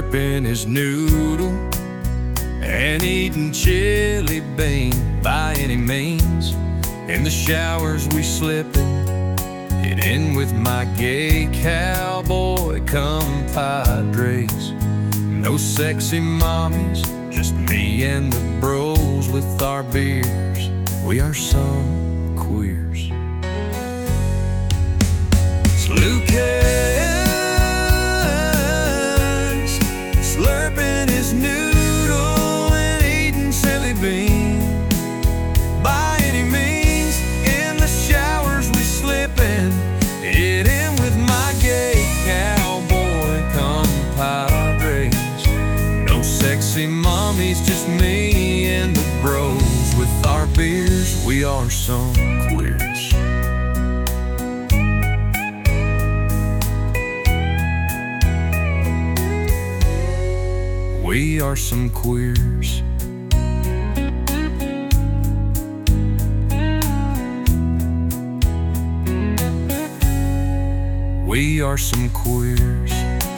slurping his noodle and eating chili bean by any means. In the showers we slipping, get in with my gay cowboy compadres. No sexy mommies, just me and the bros with our beers. We are some queers. It's Lucas, slurping his noodle and eating chili bean by any means. In the showers we slipping, get in with my gay cowboy compadres. No sexy mommies, just me and the bros with our beers. We are some queers. We are some queers. We are some queers.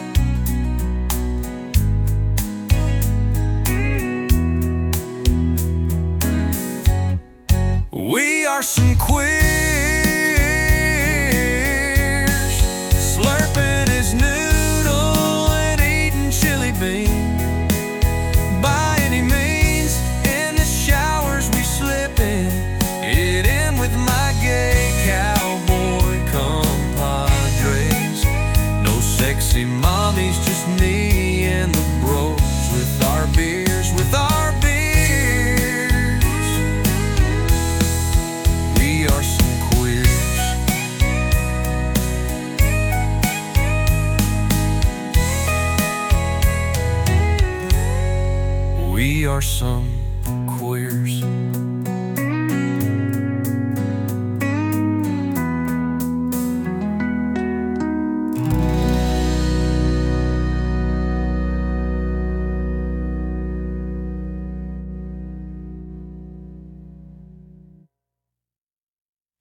We are some queers, slurping his noodle and eating chili bean by any means. In the showers we slipping, get in with my gay cowboy compadres. No sexy mommies, just me and the bros with our beers, with our beers. We are some queers. We are some